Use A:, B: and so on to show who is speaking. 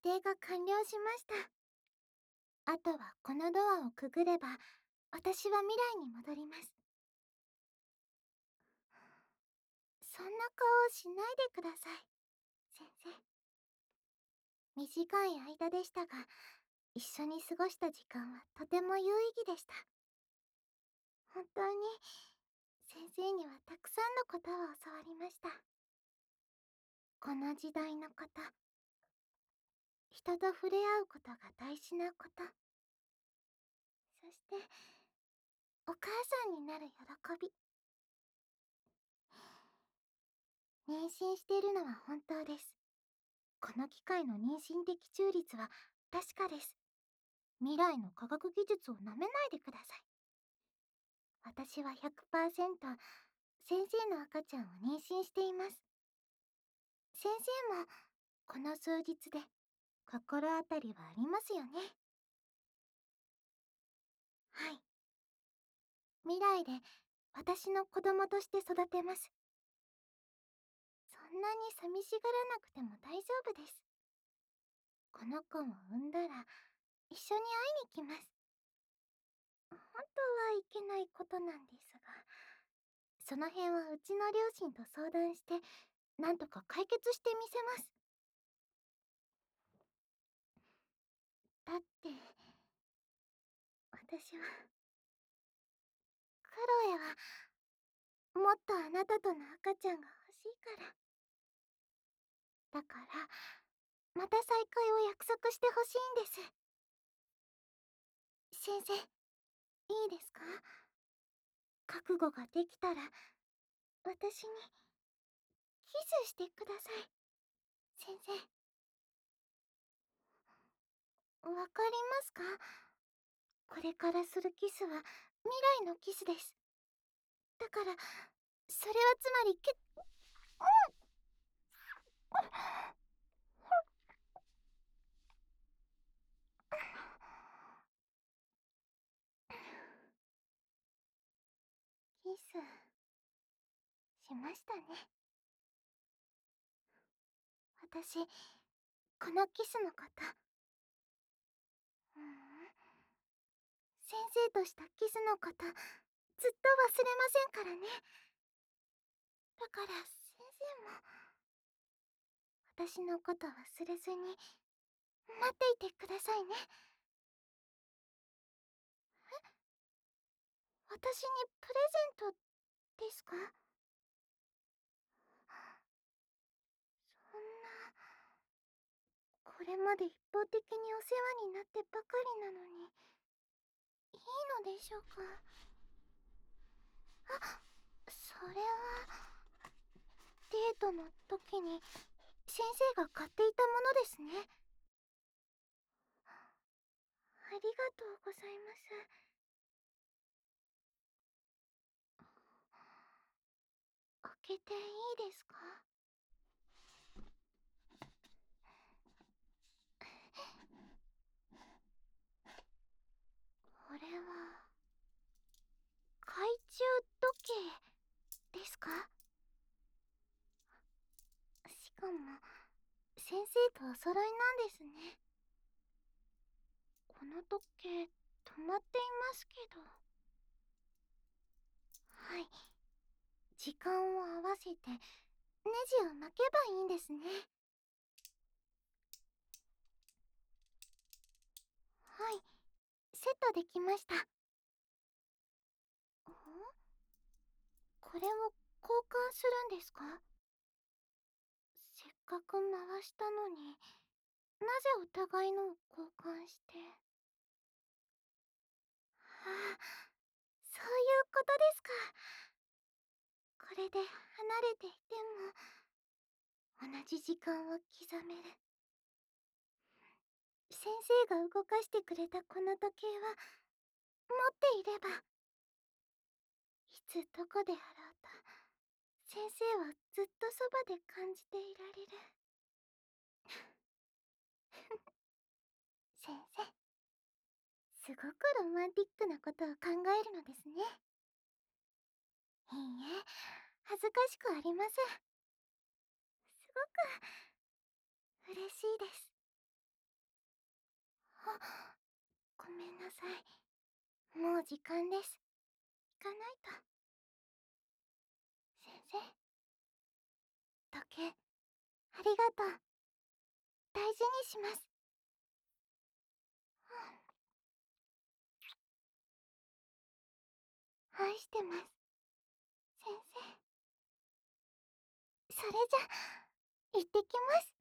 A: 定が完了しました。あとはこのドアをくぐれば、私は未来に戻ります。そんな顔をしないでください、先生。短い間でしたが、一緒に過ごした時間はとても有意義でした。本当に、先生にはたくさんのことを教わりました。この時代のこと、人と触れ合うことが大事なこと、そして、お母さんになる喜び。妊娠しているのは本当です。この機械の妊娠的中率は確かです。未来の科学技術をなめないでください。私は100%先生の赤ちゃんを妊娠しています。先生もこの数日で心当たりはありますよね。はい。未来で私の子供として育てます。そんなに寂しがらなくても大丈夫です。この子を産んだら一緒に会いに来ます。本当はいけないことなんですが、その辺はうちの両親と相談して、なんとか解決してみせます。だって、私は、クロエは、もっとあなたとの赤ちゃんが欲しいから。だから、また再会を約束してほしいんです。先生、いいですか？覚悟ができたら、私に、キスしてください。先生。わかりますか？これからするキスは、未来のキスです。だから、それはつまりキス、しましたね。私、このキスのこと、先生としたキスのこと、ずっと忘れませんからね。だから先生も、私のこと忘れずに、待っていてくださいね。私にプレゼントですか？そんな、これまで一方的にお世話になってばかりなのに、いいのでしょうか？あ、それは、デートの時に先生が買っていたものですね。ありがとうございます。開けていいですか？これは懐中時計ですか？しかも先生とお揃いなんですね。この時計止まっていますけど。はい、時間を合わせてネジを巻けばいいんですね。はい、セットできました。これを交換するんですか？せっかく回したのに、なぜお互いのを交換して。ああ、そういうことですか。これで離れていても、同じ時間を刻める。先生が動かしてくれたこの時計は、持っていれば、いつどこであろうと、先生はずっとそばで感じていられる。先生、すごくロマンティックなことを考えるのですね。いいえ、恥ずかしくありません。すごく嬉しいです。 ごめんなさい。もう時間です。行かないと。先生、時計、ありがとう。大事にします。愛してます。先生。それじゃ、行ってきます。